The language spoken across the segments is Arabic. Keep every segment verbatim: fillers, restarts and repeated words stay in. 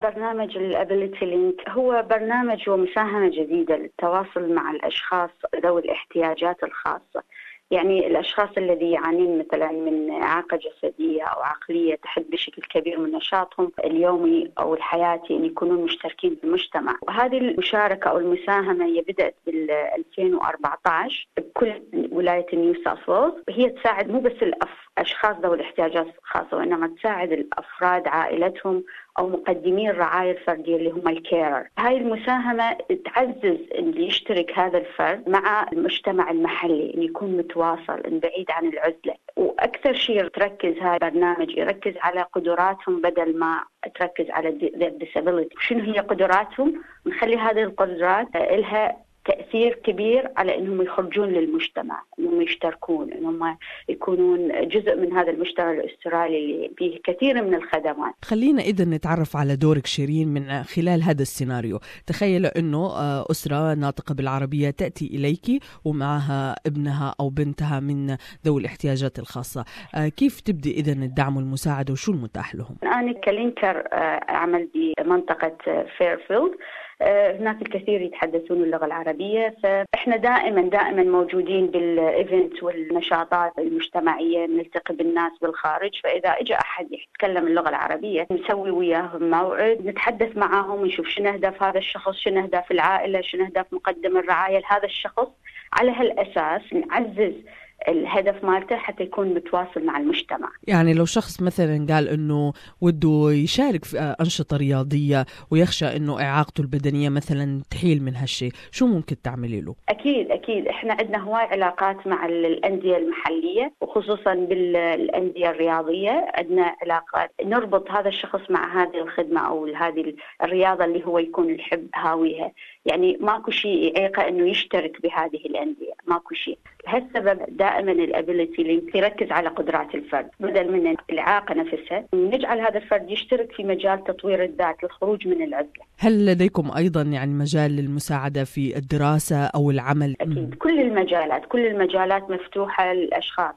برنامج الابيليتي لينك هو برنامج ومساهمة جديدة للتواصل مع الأشخاص ذوي الاحتياجات الخاصة. يعني الأشخاص الذي يعانون مثلا من إعاقة جسدية أو عقلية تحد بشكل كبير من نشاطهم اليومي أو الحياتي أن يكونون مشتركين بالمجتمع. وهذه المشاركة أو المساهمة هي بدأت بال ألفين وأربعة عشر بكل ولاية نيو ساوث ويلز. هي تساعد مو بس الأشخاص ذوي الاحتياجات الخاصة، وإنما تساعد الأفراد عائلتهم أو مقدمي الرعاية الفردية اللي هم الكيرر. هاي المساهمة تعزز اللي يشترك هذا الفرد مع المجتمع المحلي، إن يكون متواصل، إن بعيد عن العزلة. وأكثر شيء تركز هذا البرنامج يركز على قدراتهم بدل ما تركز على disability. شنو هي قدراتهم؟ ونخلي هذه القدرات لها تأثير كبير على أنهم يخرجون للمجتمع، أنهم يشتركون، أنهم يكونون جزء من هذا المجتمع الأسترالي اللي فيه كثير من الخدمات. خلينا إذن نتعرف على دورك شيرين من خلال هذا السيناريو. تخيل أنه أسرة ناطقة بالعربية تأتي إليك ومعها ابنها أو بنتها من ذوي الاحتياجات الخاصة، كيف تبدي إذن الدعم والمساعدة وشو المتاح لهم؟ أنا كلينكر أعمل بمنطقة فيرفيلد، هناك الكثير يتحدثون اللغة العربية، فإحنا دائما دائما موجودين بالإيفنت والنشاطات المجتمعية، نلتقي بالناس بالخارج. فإذا إجا أحد يتكلم اللغة العربية نسوي وياهم موعد، نتحدث معاهم، نشوف شنو أهداف هذا الشخص، شنو أهداف العائلة، شنو أهداف مقدم الرعاية لهذا الشخص. على هالأساس نعزز الهدف مالته حتى يكون متواصل مع المجتمع. يعني لو شخص مثلا قال انه وده يشارك في أنشطة رياضية ويخشى انه اعاقته البدنية مثلا تحيل من هالشيء، شو ممكن تعملي له؟ اكيد اكيد احنا عندنا هواي علاقات مع الأندية المحلية، وخصوصا بالأندية الرياضية عندنا علاقات نربط هذا الشخص مع هذه الخدمة او هذه الرياضة اللي هو يكون يحب هاويها. يعني ماكو شيء يعيقه انه يشترك بهذه الأندية، ماكو شيء. لهالسبب دائما الابيليتي لينك يركز على قدرات الفرد بدل من الإعاقة نفسها، نجعل هذا الفرد يشترك في مجال تطوير الذات للخروج من العزلة. هل لديكم أيضا يعني مجال للمساعدة في الدراسة أو العمل؟ أكيد كل المجالات كل المجالات مفتوحة للأشخاص.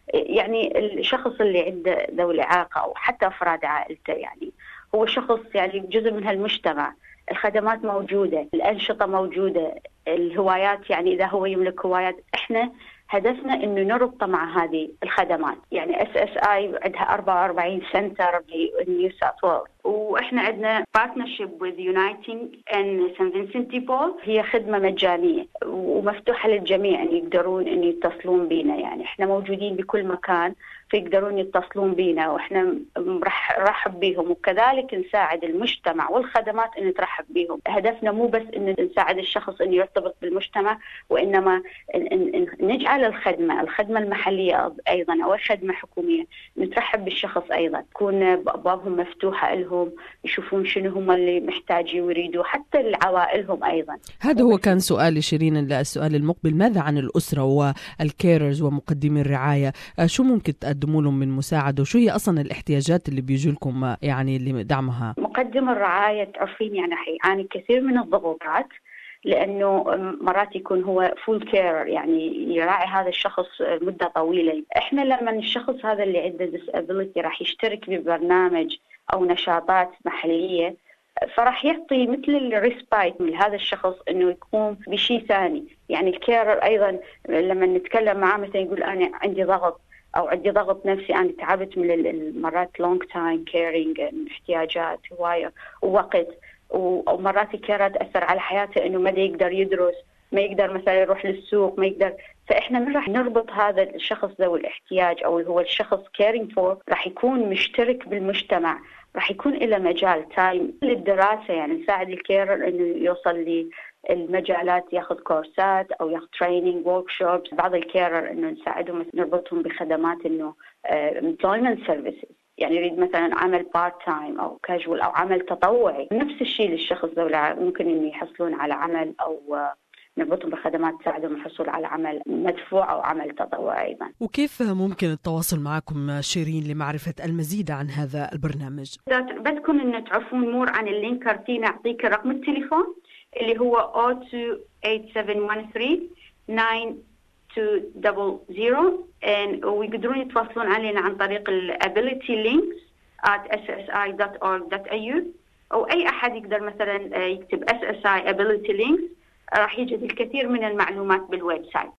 يعني الشخص اللي عنده ذوي الإعاقة أو حتى أفراد عائلته، يعني هو شخص يعني جزء من هالمجتمع. الخدمات موجودة، الأنشطة موجودة، الهوايات، يعني إذا هو يملك هوايات إحنا هدفنا إنه نربط مع هذه الخدمات. يعني إس إس آي عندها أربعة وأربعين سنتر بنيو ساوث ويلز، وإحنا عندنا بارتنرشيب with Uniting and Saint Vincent de Paul. هي خدمة مجانية ومفتوحة للجميع أن يقدرون أن يتصلون بينا. يعني إحنا موجودين بكل مكان فيقدرون يتصلون بينا، وإحنا رح نرحب بهم، وكذلك نساعد المجتمع والخدمات أن ترحب بهم. هدفنا مو بس أن نساعد الشخص أن يرتبط بالمجتمع، وإنما نجعل الخدمة الخدمة المحلية أيضا أو خدمة حكومية نترحب بالشخص أيضا، تكون أبوابهم مفتوحة لهم، يشوفون شنو هم اللي محتاجين ويريدوا، حتى لعوائلهم أيضا. هذا هو كان سؤالي شيرين. السؤال المقبل، ماذا عن الأسرة والكيررز ومقدمي الرعاية؟ شو ممكن تقدموا لهم من مساعدة، وشو هي أصلا الاحتياجات اللي بيجوا لكم يعني اللي دعمها؟ مقدم الرعاية تعرفين يعني حيعاني كثير من الضغوطات، لأنه مرات يكون هو فول كير، يعني يراعي هذا الشخص مدة طويلة. إحنا لما الشخص هذا اللي عنده disability راح يشترك ببرنامج أو نشاطات محلية، فراح يعطي مثل الريسبايت لهذا الشخص إنه يقوم بشيء ثاني. يعني الكيرر أيضا لما نتكلم معاه مثلا يقول أنا عندي ضغط أو عندي ضغط نفسي، أنا تعبت من المرات long time caring، احتياجات هواية ووقت، ومرات الكيرر تأثر على حياته إنه ما يقدر يدرس، ما يقدر مثلا يروح للسوق، ما يقدر. فإحنا من راح نربط هذا الشخص ذوي الاحتياج أو هو الشخص caring for، راح يكون مشترك بالمجتمع، راح يكون له مجال تايم للدراسة. يعني نساعد الكيرر إنه يوصل للمجالات، ياخذ كورسات أو ياخذ training workshops. بعض الكيرر إنه نساعدهم نربطهم بخدمات إنه employment services، يعني يريد مثلا عمل بارت تايم أو كاجوال أو عمل تطوعي. نفس الشيء للشخص ذولا، ممكن إن يحصلون على عمل أو نربطهم بخدمات تساعدهم الحصول على عمل مدفوع أو عمل تطوعي أيضا. وكيف ممكن التواصل معكم شيرين لمعرفة المزيد عن هذا البرنامج؟ إذا بدكم إن تعرفون مور عن اللينك كارتين، أعطيك رقم التليفون اللي هو صفر اثنين ثمانية سبعة واحد ثلاثة تسعة two double zero، and ويقدرون يتواصلون علينا عن طريق ال ability links at s s i dot org dot a u. أو أي أحد يقدر مثلا يكتب إس إس آي Ability Links، راح يجد الكثير من المعلومات بالويب سايت.